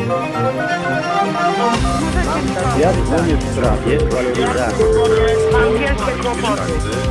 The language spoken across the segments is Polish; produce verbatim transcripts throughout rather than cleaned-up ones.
Ja dzwonię w sprawie waloryzacji. Mam wielkie kłopoty.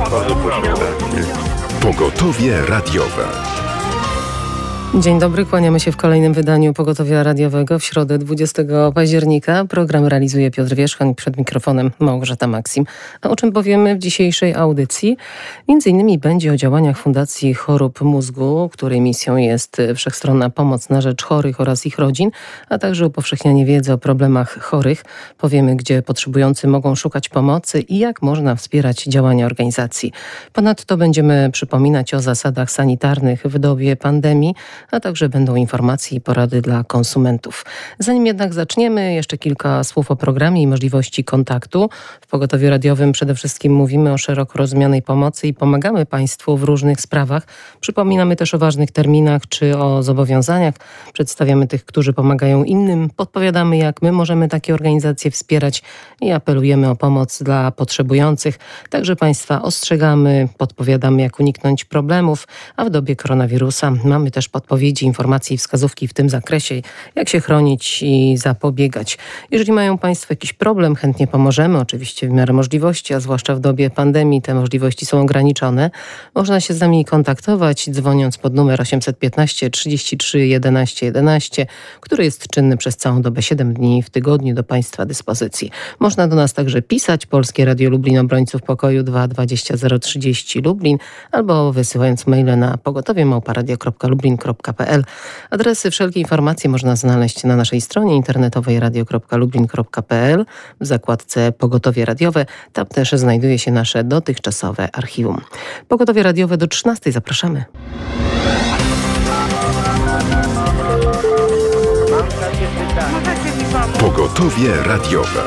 Pogotowie radiowe. Dzień dobry, kłaniamy się w kolejnym wydaniu Pogotowia Radiowego w środę dwudziestego października. Program realizuje Piotr Wierzchoń, przed mikrofonem Małgorzata Maksim. A o czym powiemy w dzisiejszej audycji? Między innymi będzie o działaniach Fundacji Chorób Mózgu, której misją jest wszechstronna pomoc na rzecz chorych oraz ich rodzin, a także upowszechnianie wiedzy o problemach chorych. Powiemy, gdzie potrzebujący mogą szukać pomocy i jak można wspierać działania organizacji. Ponadto będziemy przypominać o zasadach sanitarnych w dobie pandemii, a także będą informacje i porady dla konsumentów. Zanim jednak zaczniemy, jeszcze kilka słów o programie i możliwości kontaktu. W Pogotowiu Radiowym przede wszystkim mówimy o szeroko rozumianej pomocy i pomagamy Państwu w różnych sprawach. Przypominamy też o ważnych terminach czy o zobowiązaniach. Przedstawiamy tych, którzy pomagają innym. Podpowiadamy, jak my możemy takie organizacje wspierać i apelujemy o pomoc dla potrzebujących. Także Państwa ostrzegamy, podpowiadamy, jak uniknąć problemów, a w dobie koronawirusa mamy też podpowiedzi, informacje i wskazówki w tym zakresie, jak się chronić i zapobiegać. Jeżeli mają Państwo jakiś problem, chętnie pomożemy, oczywiście w miarę możliwości, a zwłaszcza w dobie pandemii te możliwości są ograniczone. Można się z nami kontaktować, dzwoniąc pod numer osiem jeden pięć trzydzieści trzy jedenaście jedenaście, który jest czynny przez całą dobę, siedem dni w tygodniu do Państwa dyspozycji. Można do nas także pisać, Polskie Radio Lublin, Obrońców Pokoju dwa dwadzieścia zero trzydzieści Lublin, albo wysyłając maile na pogotowie małpa radio kropka lublin kropka p l. Adresy, wszelkie informacje można znaleźć na naszej stronie internetowej radio kropka lublin kropka p l w zakładce Pogotowie Radiowe. Tam też znajduje się nasze dotychczasowe archiwum. Pogotowie Radiowe do trzynastej. Zapraszamy. Mam takie pytanie. Pogotowie radiowe.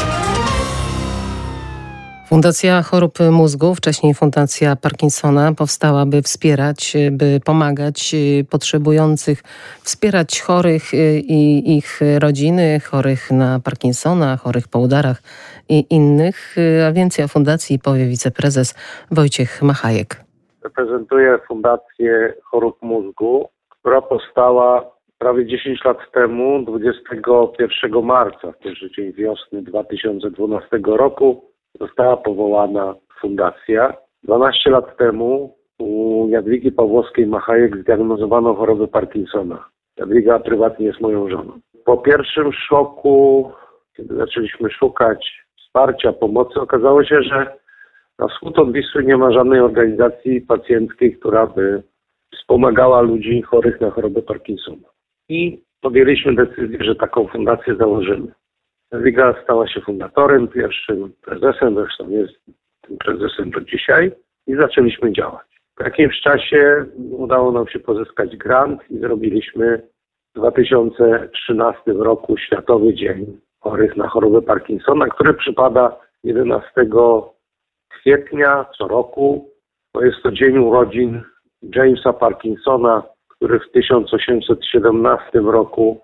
Fundacja Chorób Mózgu, wcześniej Fundacja Parkinsona, powstała, by wspierać, by pomagać potrzebujących, wspierać chorych i ich rodziny, chorych na Parkinsona, chorych po udarach i innych. A więcej o fundacji powie wiceprezes Wojciech Machajek. Reprezentuję Fundację Chorób Mózgu, która powstała prawie dziesięć lat temu, dwudziestego pierwszego marca, w pierwszy dzień wiosny dwa tysiące dwunastego roku. Została powołana fundacja. dwanaście lat temu u Jadwigi Pawłowskiej Machajek zdiagnozowano chorobę Parkinsona. Jadwiga prywatnie jest moją żoną. Po pierwszym szoku, kiedy zaczęliśmy szukać wsparcia, pomocy, okazało się, że na wschód od Wisły nie ma żadnej organizacji pacjenckiej, która by wspomagała ludzi chorych na chorobę Parkinsona. I podjęliśmy decyzję, że taką fundację założymy. Jadwiga stała się fundatorem, pierwszym prezesem, zresztą jest tym prezesem do dzisiaj, i zaczęliśmy działać. W jakimś czasie udało nam się pozyskać grant i zrobiliśmy w dwa tysiące trzynastym roku Światowy Dzień Chorych na chorobę Parkinsona, który przypada jedenastego kwietnia co roku. To jest to dzień urodzin Jamesa Parkinsona, który w tysiąc osiemset siedemnastym roku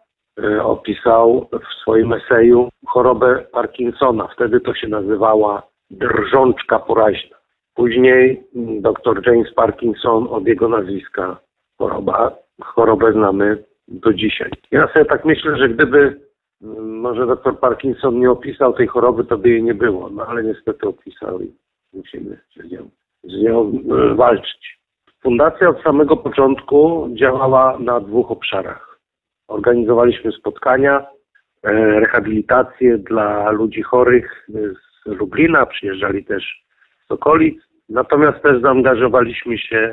opisał w swoim eseju chorobę Parkinsona. Wtedy to się nazywała drżączka poraźna. Później dr James Parkinson od jego nazwiska choroba, chorobę znamy do dzisiaj. Ja sobie tak myślę, że gdyby może dr Parkinson nie opisał tej choroby, to by jej nie było. No ale niestety opisał i musimy z nią, z nią walczyć. Fundacja od samego początku działała na dwóch obszarach. Organizowaliśmy spotkania, rehabilitacje dla ludzi chorych z Lublina, przyjeżdżali też z okolic. Natomiast też zaangażowaliśmy się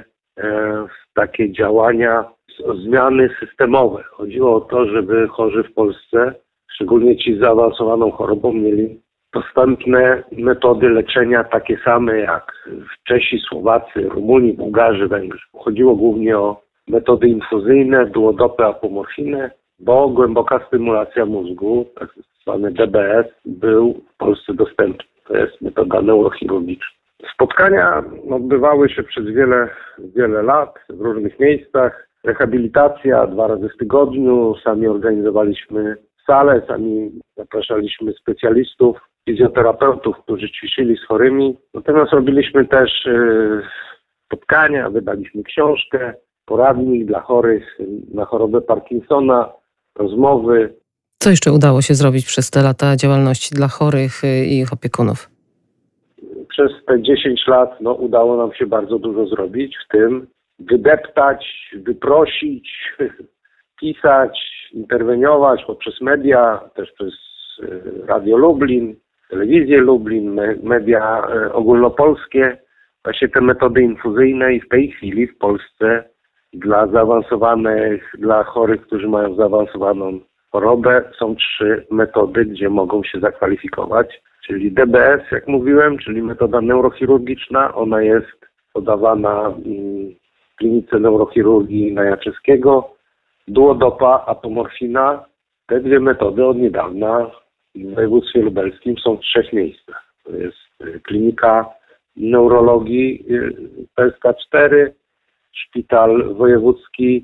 w takie działania, zmiany systemowe. Chodziło o to, żeby chorzy w Polsce, szczególnie ci z zaawansowaną chorobą, mieli dostępne metody leczenia takie same jak Czesi, Słowacy, Rumuni, Bułgarzy, Węgrzy. Chodziło głównie o metody infuzyjne, duodopy, apomorfinę, bo głęboka stymulacja mózgu, tak zwany D B S, był w Polsce dostępny. To jest metoda neurochirurgiczna. Spotkania odbywały się przez wiele, wiele lat w różnych miejscach. Rehabilitacja dwa razy w tygodniu, sami organizowaliśmy salę, sami zapraszaliśmy specjalistów, fizjoterapeutów, którzy ćwiczyli z chorymi. Natomiast robiliśmy też yy, spotkania, wydaliśmy książkę, poradnik dla chorych na chorobę Parkinsona, rozmowy. Co jeszcze udało się zrobić przez te lata działalności dla chorych i ich opiekunów? Przez te dziesięć lat no, udało nam się bardzo dużo zrobić, w tym wydeptać, wyprosić, pisać, interweniować poprzez media, też przez Radio Lublin, Telewizję Lublin, me, media ogólnopolskie, właśnie te metody infuzyjne i w tej chwili w Polsce dla zaawansowanych, dla chorych, którzy mają zaawansowaną chorobę są trzy metody, gdzie mogą się zakwalifikować, czyli D B S, jak mówiłem, czyli metoda neurochirurgiczna, ona jest podawana w klinice neurochirurgii Najaczyskiego, duodopa, apomorfina. Te dwie metody od niedawna w województwie lubelskim są w trzech miejscach. To jest klinika neurologii P S K cztery, szpital wojewódzki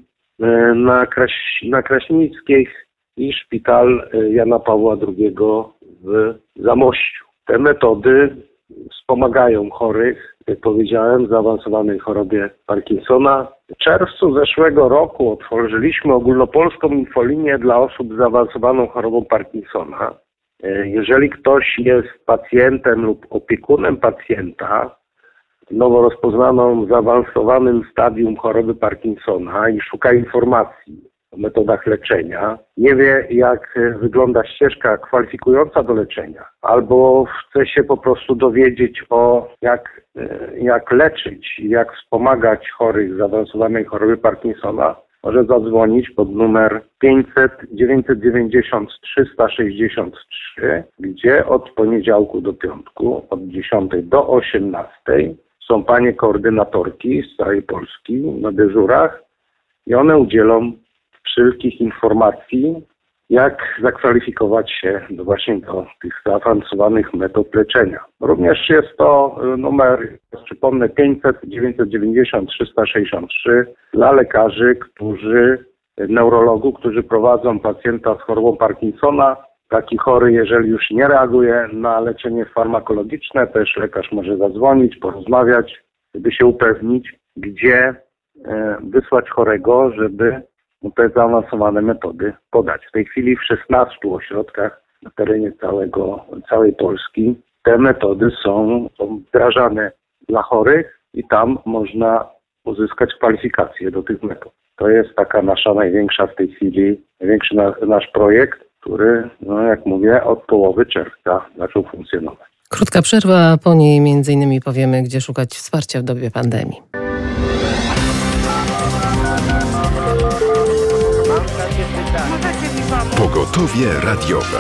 na, Kraś, na Kraśnickiej i szpital Jana Pawła drugiego w Zamościu. Te metody wspomagają chorych, jak powiedziałem, w zaawansowanej chorobie Parkinsona. W czerwcu zeszłego roku otworzyliśmy ogólnopolską infolinię dla osób z zaawansowaną chorobą Parkinsona. Jeżeli ktoś jest pacjentem lub opiekunem pacjenta nowo rozpoznaną w zaawansowanym stadium choroby Parkinsona i szuka informacji o metodach leczenia, nie wie jak wygląda ścieżka kwalifikująca do leczenia, albo chce się po prostu dowiedzieć o jak, jak leczyć i jak wspomagać chorych z zaawansowanej choroby Parkinsona, może zadzwonić pod numer pięćset dziewięćset dziewięćdziesiąt trzysta sześćdziesiąt trzy, gdzie od poniedziałku do piątku, od dziesiątej do osiemnastej są panie koordynatorki z całej Polski na dyżurach i one udzielą wszelkich informacji, jak zakwalifikować się do właśnie do tych zaawansowanych metod leczenia. Również jest to numer, przypomnę, pięćset dziewięćset dziewięćdziesiąt trzysta sześćdziesiąt trzy dla lekarzy, którzy, neurologów, którzy prowadzą pacjenta z chorobą Parkinsona. Taki chory, jeżeli już nie reaguje na leczenie farmakologiczne, też lekarz może zadzwonić, porozmawiać, żeby się upewnić, gdzie wysłać chorego, żeby mu te zaawansowane metody podać. W tej chwili w szesnastu ośrodkach na terenie całego, całej Polski te metody są, są wdrażane dla chorych i tam można uzyskać kwalifikacje do tych metod. To jest taka nasza największa w tej chwili, największy na, nasz projekt, który, no jak mówię, od połowy czerwca zaczął funkcjonować. Krótka przerwa, a po niej między innymi powiemy, gdzie szukać wsparcia w dobie pandemii. Mam takie pytanie. Możecie mi pomóc? Pogotowie radiowe.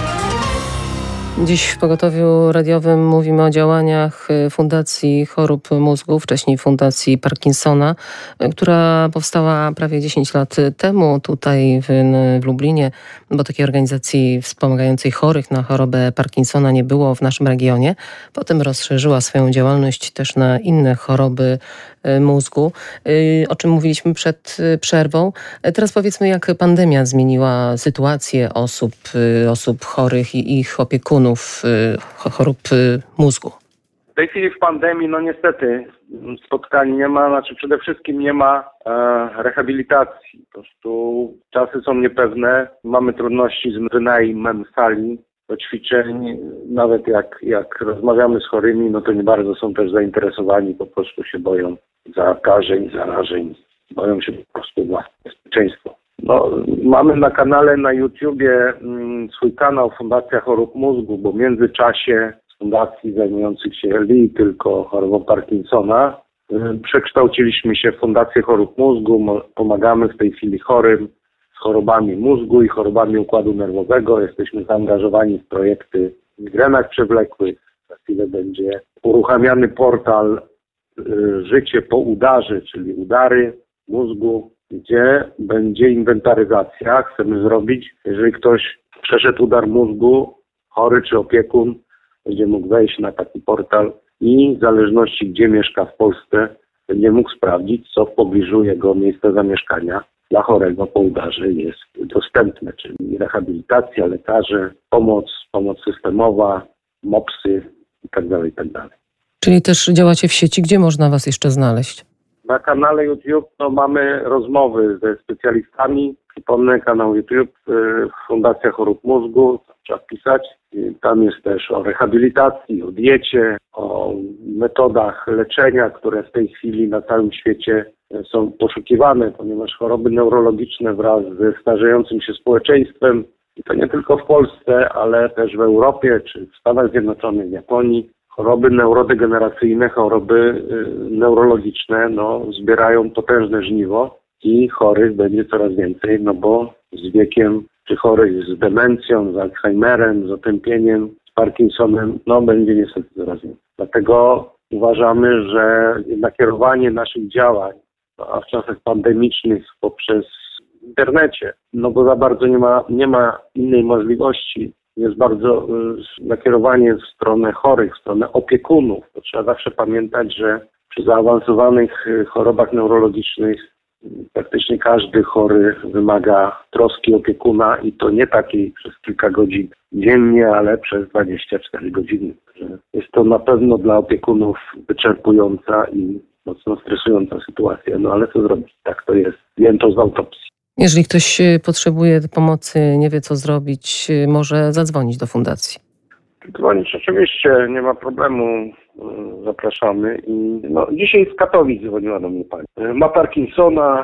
Dziś w Pogotowiu Radiowym mówimy o działaniach Fundacji Chorób Mózgu, wcześniej Fundacji Parkinsona, która powstała prawie dziesięć lat temu tutaj w, w Lublinie, bo takiej organizacji wspomagającej chorych na chorobę Parkinsona nie było w naszym regionie. Potem rozszerzyła swoją działalność też na inne choroby mózgu, o czym mówiliśmy przed przerwą. Teraz powiedzmy, jak pandemia zmieniła sytuację osób, osób chorych i ich opiekunów chorób mózgu. W tej chwili w pandemii, no niestety, spotkań nie ma, znaczy przede wszystkim nie ma e, rehabilitacji. Po prostu czasy są niepewne, mamy trudności z wynajmem sali do ćwiczeń. Nawet jak, jak rozmawiamy z chorymi, no to nie bardzo są też zainteresowani, po prostu się boją zakażeń, zarażeń, boją się po prostu własne bezpieczeństwo. No, mamy na kanale na YouTubie mm, swój kanał Fundacja Chorób Mózgu, bo w międzyczasie z fundacji zajmujących się L I tylko chorobą Parkinsona y, przekształciliśmy się w Fundację Chorób Mózgu. Mo- pomagamy w tej chwili chorym z chorobami mózgu i chorobami układu nerwowego. Jesteśmy zaangażowani w projekty w migrenach przewlekłych. Za chwilę będzie uruchamiany portal y, Życie po udarze, czyli udary mózgu, gdzie będzie inwentaryzacja. Chcemy zrobić, jeżeli ktoś przeszedł udar mózgu, chory czy opiekun, będzie mógł wejść na taki portal i w zależności gdzie mieszka w Polsce, będzie mógł sprawdzić, co w pobliżu jego miejsca zamieszkania dla chorego po udarze jest dostępne, czyli rehabilitacja, lekarze, pomoc, pomoc systemowa, mopsy itd., itd. Czyli też działacie w sieci. Gdzie można was jeszcze znaleźć? Na kanale YouTube no, mamy rozmowy ze specjalistami Przypomnę, kanał YouTube Fundacja Chorób Mózgu, trzeba wpisać. Tam jest też o rehabilitacji, o diecie, o metodach leczenia, które w tej chwili na całym świecie są poszukiwane, ponieważ choroby neurologiczne wraz ze starzejącym się społeczeństwem, i to nie tylko w Polsce, ale też w Europie czy w Stanach Zjednoczonych, w Japonii, choroby neurodegeneracyjne, choroby neurologiczne no, zbierają potężne żniwo i chorych będzie coraz więcej, no bo z wiekiem, czy chorych z demencją, z Alzheimerem, z otępieniem, z Parkinsonem, no będzie niestety coraz więcej. Dlatego uważamy, że nakierowanie naszych działań, a w czasach pandemicznych poprzez internecie, no bo za bardzo nie ma, nie ma innej możliwości, jest bardzo y, nakierowanie w stronę chorych, w stronę opiekunów. To trzeba zawsze pamiętać, że przy zaawansowanych y, chorobach neurologicznych y, praktycznie każdy chory wymaga troski opiekuna i to nie takiej przez kilka godzin dziennie, ale przez dwadzieścia cztery godziny. Jest to na pewno dla opiekunów wyczerpująca i mocno stresująca sytuacja, no ale co zrobić? Tak to jest. Wiem to z autopsji. Jeżeli ktoś potrzebuje pomocy, nie wie co zrobić, może zadzwonić do fundacji. Dzwonić oczywiście, nie ma problemu, zapraszamy. I no, dzisiaj z Katowic dzwoniła do mnie pani. Ma Parkinsona,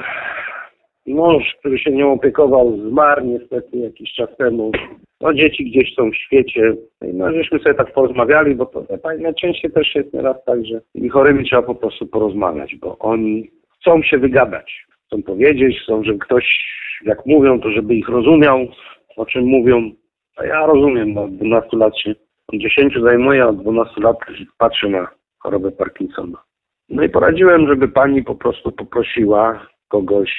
mąż, który się nią opiekował, zmarł niestety jakiś czas temu. No dzieci gdzieś są w świecie. No żeśmy sobie tak porozmawiali, bo to pani najczęściej też jest nieraz tak, że i chorymi trzeba po prostu porozmawiać, bo oni chcą się wygadać. Chcą powiedzieć, chcą, żeby ktoś, jak mówią, to żeby ich rozumiał, o czym mówią. A ja rozumiem, bo od dwunastu lat się, od dziesięciu zajmuję, a od dwunastu lat patrzę na chorobę Parkinsona. No i poradziłem, żeby pani po prostu poprosiła kogoś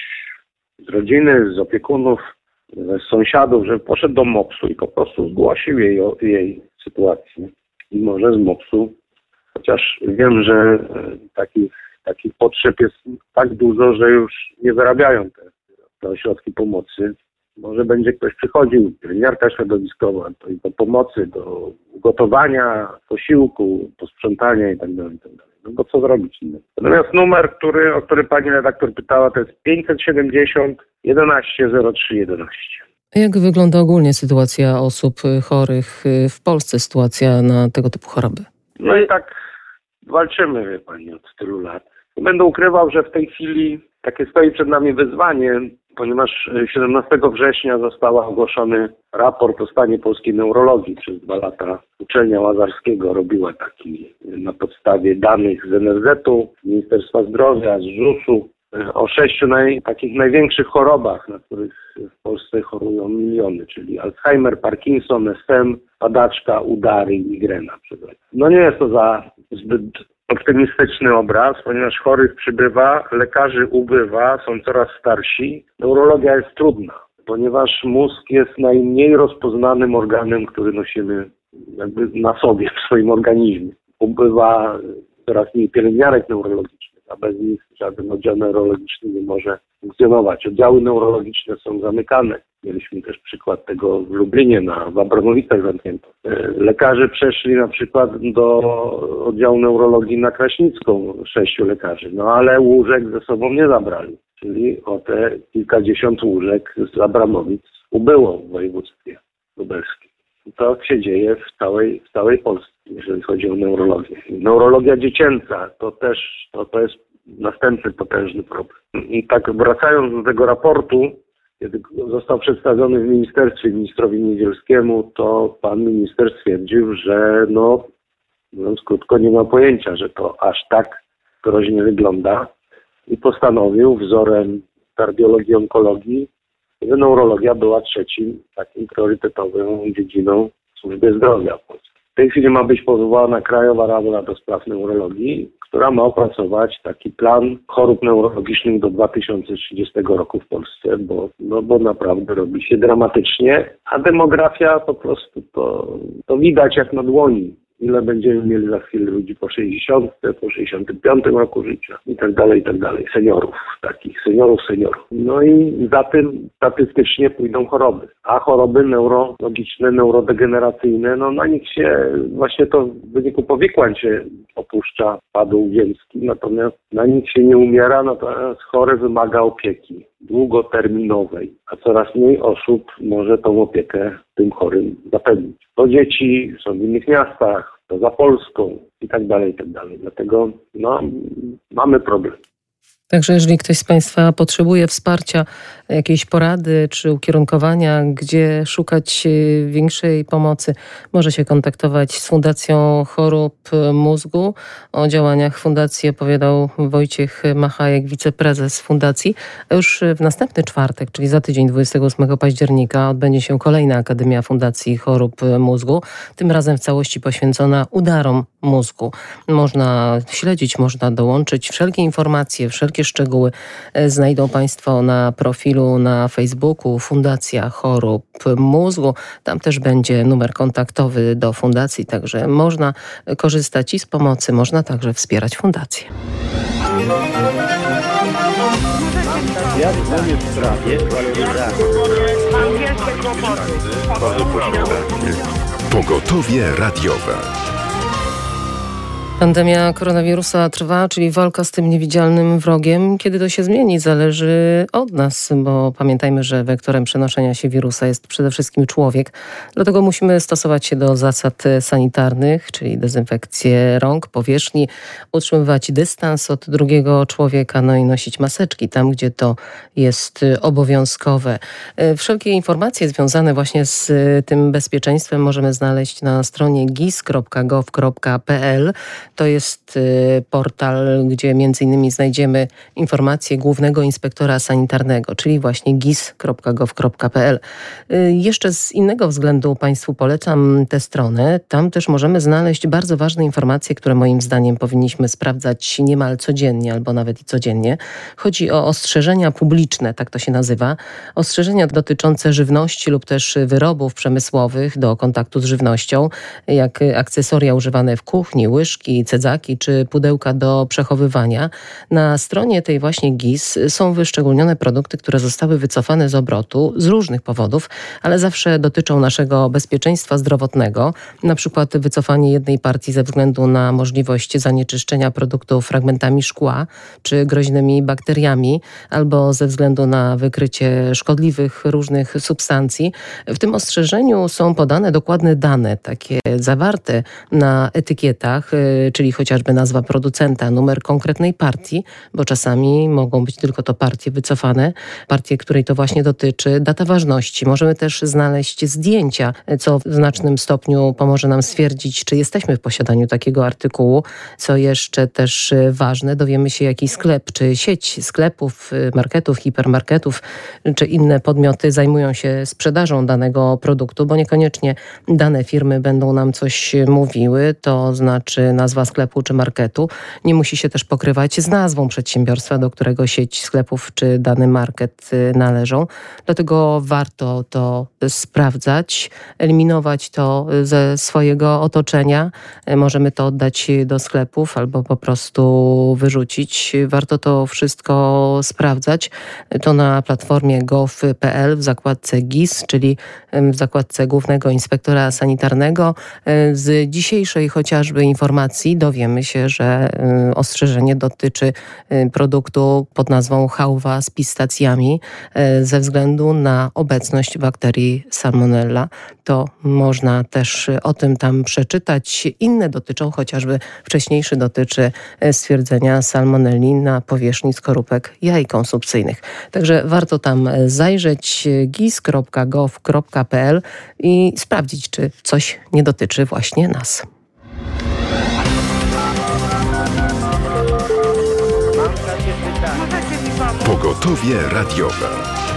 z rodziny, z opiekunów, z sąsiadów, żeby poszedł do mopsu i po prostu zgłosił jej, jej sytuację. I może z mopsu, chociaż wiem, że takich Takich potrzeb jest tak dużo, że już nie wyrabiają te, te ośrodki pomocy. Może będzie ktoś przychodził, pielęgniarka środowiskowa, to i do pomocy, do ugotowania posiłku, posprzątania itd. itd. No bo co zrobić innego? Natomiast numer, który, o który pani redaktor pytała, to jest pięćset siedemdziesiąt jedenaście zero trzy jedenaście. Jak wygląda ogólnie sytuacja osób chorych w Polsce, sytuacja na tego typu choroby? No i tak walczymy, wie pani, od tylu lat. Nie będę ukrywał, że w tej chwili takie stoi przed nami wyzwanie, ponieważ siedemnastego września został ogłoszony raport o stanie polskiej neurologii. Przez dwa lata uczelnia Łazarskiego robiła taki na podstawie danych z en er zetu, Ministerstwa Zdrowia, z żusu, o sześciu naj, takich największych chorobach, na których w Polsce chorują miliony, czyli Alzheimer, Parkinson, es em, padaczka, udary i migrena. No nie jest to za zbyt optymistyczny obraz, ponieważ chorych przybywa, lekarzy ubywa, są coraz starsi. Neurologia jest trudna, ponieważ mózg jest najmniej rozpoznanym organem, który nosimy jakby na sobie, w swoim organizmie. Ubywa coraz mniej pielęgniarek neurologicznych, a bez nich żaden oddział neurologiczny nie może funkcjonować. Oddziały neurologiczne są zamykane. Mieliśmy też przykład tego w Lublinie, na w Abramowicach zamknięto. Lekarze przeszli na przykład do oddziału neurologii na Kraśnicką, sześciu lekarzy, no ale łóżek ze sobą nie zabrali. Czyli o te kilkadziesiąt łóżek z Abramowic ubyło w województwie lubelskim. To się dzieje w całej, w całej Polsce, jeżeli chodzi o neurologię. Neurologia dziecięca to też to, to jest następny potężny problem. I tak wracając do tego raportu, kiedy został przedstawiony w ministerstwie ministrowi Niedzielskiemu, to pan minister stwierdził, że no, mówiąc krótko, nie ma pojęcia, że to aż tak groźnie wygląda i postanowił wzorem kardiologii, onkologii, żeby neurologia była trzecim takim priorytetową dziedziną służby zdrowia w Polsce. W tej chwili ma być powołana Krajowa Rada do Spraw Neurologii, która ma opracować taki plan chorób neurologicznych do dwa tysiące trzydziestego roku w Polsce, bo, no bo naprawdę robi się dramatycznie, a demografia po prostu to, to widać jak na dłoni. Ile będziemy mieli za chwilę ludzi po sześćdziesiątce, po sześćdziesiątym piątym roku życia i tak dalej, i tak dalej. Seniorów, takich seniorów, seniorów. No i za tym statystycznie pójdą choroby. A choroby neurologiczne, neurodegeneracyjne, no na nich się właśnie to w wyniku powikłań się opuszcza padł ziemski, natomiast na nich się nie umiera, natomiast chory wymaga opieki. długoterminowej, a coraz mniej osób może tą opiekę tym chorym zapewnić. To dzieci są w innych miastach, to za Polską i tak dalej, i tak dalej. Dlatego no, mamy problem. Także jeżeli ktoś z Państwa potrzebuje wsparcia, jakiejś porady czy ukierunkowania, gdzie szukać większej pomocy, może się kontaktować z Fundacją Chorób Mózgu. O działaniach fundacji opowiadał Wojciech Machajek, wiceprezes fundacji. A już w następny czwartek, czyli za tydzień, dwudziestego ósmego października, odbędzie się kolejna Akademia Fundacji Chorób Mózgu. Tym razem w całości poświęcona udarom mózgu. Można śledzić, można dołączyć. Wszelkie informacje, wszelkie szczegóły znajdą Państwo na profilu na Facebooku Fundacja Chorób Mózgu. Tam też będzie numer kontaktowy do fundacji, także można korzystać i z pomocy, można także wspierać fundację. Ja dzwonię w sprawie waloryzacji. Mam wielkie kłopoty. Pogotowie radiowe. Pandemia koronawirusa trwa, czyli walka z tym niewidzialnym wrogiem. Kiedy to się zmieni, zależy od nas, bo pamiętajmy, że wektorem przenoszenia się wirusa jest przede wszystkim człowiek. Dlatego musimy stosować się do zasad sanitarnych, czyli dezynfekcję rąk, powierzchni, utrzymywać dystans od drugiego człowieka, no i nosić maseczki tam, gdzie to jest obowiązkowe. Wszelkie informacje związane właśnie z tym bezpieczeństwem możemy znaleźć na stronie gis kropka gov kropka p l. To jest portal, gdzie między innymi znajdziemy informacje Głównego Inspektora Sanitarnego, czyli właśnie gis kropka gov kropka p l. Jeszcze z innego względu Państwu polecam tę stronę. Tam też możemy znaleźć bardzo ważne informacje, które moim zdaniem powinniśmy sprawdzać niemal codziennie albo nawet i codziennie. Chodzi o ostrzeżenia publiczne, tak to się nazywa. Ostrzeżenia dotyczące żywności lub też wyrobów przemysłowych do kontaktu z żywnością, jak akcesoria używane w kuchni, łyżki, cedzaki czy pudełka do przechowywania. Na stronie tej właśnie gis są wyszczególnione produkty, które zostały wycofane z obrotu z różnych powodów, ale zawsze dotyczą naszego bezpieczeństwa zdrowotnego. Na przykład wycofanie jednej partii ze względu na możliwość zanieczyszczenia produktu fragmentami szkła czy groźnymi bakteriami, albo ze względu na wykrycie szkodliwych różnych substancji. W tym ostrzeżeniu są podane dokładne dane, takie zawarte na etykietach, czyli chociażby nazwa producenta, numer konkretnej partii, bo czasami mogą być tylko to partie wycofane, partie, której to właśnie dotyczy, data ważności. Możemy też znaleźć zdjęcia, co w znacznym stopniu pomoże nam stwierdzić, czy jesteśmy w posiadaniu takiego artykułu. Co jeszcze też ważne, dowiemy się, jaki sklep, czy sieć sklepów, marketów, hipermarketów, czy inne podmioty zajmują się sprzedażą danego produktu, bo niekoniecznie dane firmy będą nam coś mówiły, to znaczy nazwa sklepu czy marketu. Nie musi się też pokrywać z nazwą przedsiębiorstwa, do którego sieć sklepów czy dany market należą. Dlatego warto to sprawdzać, eliminować to ze swojego otoczenia. Możemy to oddać do sklepów albo po prostu wyrzucić. Warto to wszystko sprawdzać. To na platformie gov kropka p l w zakładce gis, czyli w zakładce Głównego Inspektora Sanitarnego. Z dzisiejszej chociażby informacji dowiemy się, że ostrzeżenie dotyczy produktu pod nazwą chałwa z pistacjami ze względu na obecność bakterii Salmonella. To można też o tym tam przeczytać. Inne dotyczą, chociażby wcześniejszy dotyczy stwierdzenia salmonelli na powierzchni skorupek jaj konsumpcyjnych. Także warto tam zajrzeć gis kropka gov kropka p l i sprawdzić, czy coś nie dotyczy właśnie nas. Mam takie pytanie. Możecie mi pomóc? Pogotowie radiowe.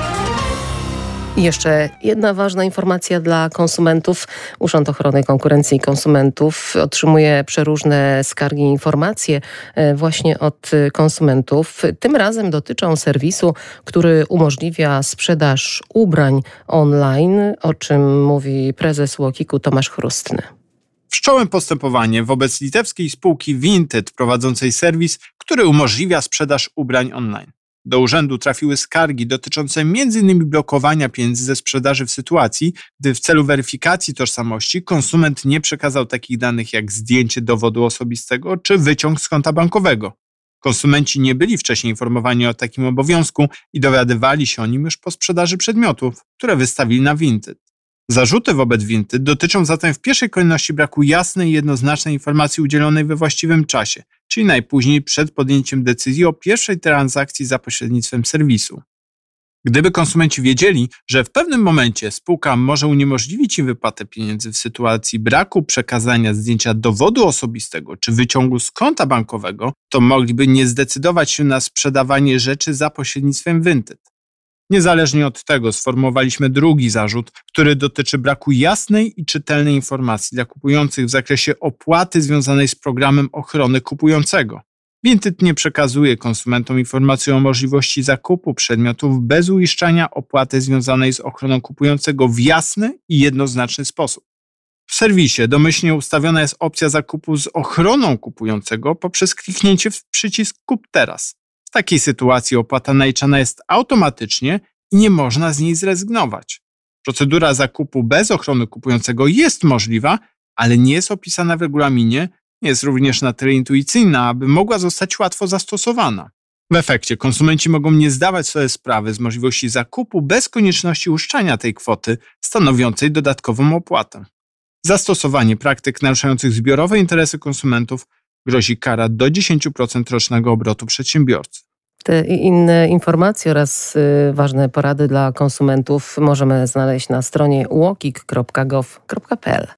I jeszcze jedna ważna informacja dla konsumentów. Urząd Ochrony Konkurencji i Konsumentów otrzymuje przeróżne skargi i informacje właśnie od konsumentów. Tym razem dotyczą serwisu, który umożliwia sprzedaż ubrań online, o czym mówi prezes UOKiK-u Tomasz Chrustny. Wszcząłem postępowanie wobec litewskiej spółki Vinted prowadzącej serwis, który umożliwia sprzedaż ubrań online. Do urzędu trafiły skargi dotyczące między innymi blokowania pieniędzy ze sprzedaży w sytuacji, gdy w celu weryfikacji tożsamości konsument nie przekazał takich danych jak zdjęcie dowodu osobistego czy wyciąg z konta bankowego. Konsumenci nie byli wcześniej informowani o takim obowiązku i dowiadywali się o nim już po sprzedaży przedmiotów, które wystawili na Vinted. Zarzuty wobec Vinted dotyczą zatem w pierwszej kolejności braku jasnej i jednoznacznej informacji udzielonej we właściwym czasie, czyli najpóźniej przed podjęciem decyzji o pierwszej transakcji za pośrednictwem serwisu. Gdyby konsumenci wiedzieli, że w pewnym momencie spółka może uniemożliwić im wypłatę pieniędzy w sytuacji braku przekazania zdjęcia dowodu osobistego czy wyciągu z konta bankowego, to mogliby nie zdecydować się na sprzedawanie rzeczy za pośrednictwem Vinted. Niezależnie od tego sformułowaliśmy drugi zarzut, który dotyczy braku jasnej i czytelnej informacji dla kupujących w zakresie opłaty związanej z programem ochrony kupującego. Vinted nie przekazuje konsumentom informacji o możliwości zakupu przedmiotów bez uiszczania opłaty związanej z ochroną kupującego w jasny i jednoznaczny sposób. W serwisie domyślnie ustawiona jest opcja zakupu z ochroną kupującego poprzez kliknięcie w przycisk Kup teraz. W takiej sytuacji opłata naliczana jest automatycznie i nie można z niej zrezygnować. Procedura zakupu bez ochrony kupującego jest możliwa, ale nie jest opisana w regulaminie, nie jest również na tyle intuicyjna, aby mogła zostać łatwo zastosowana. W efekcie konsumenci mogą nie zdawać sobie sprawy z możliwości zakupu bez konieczności uiszczania tej kwoty stanowiącej dodatkową opłatę. Za stosowanie praktyk naruszających zbiorowe interesy konsumentów grozi kara do dziesięć procent rocznego obrotu przedsiębiorcy. Te i inne informacje oraz y, ważne porady dla konsumentów możemy znaleźć na stronie łokik kropka gov kropka p l.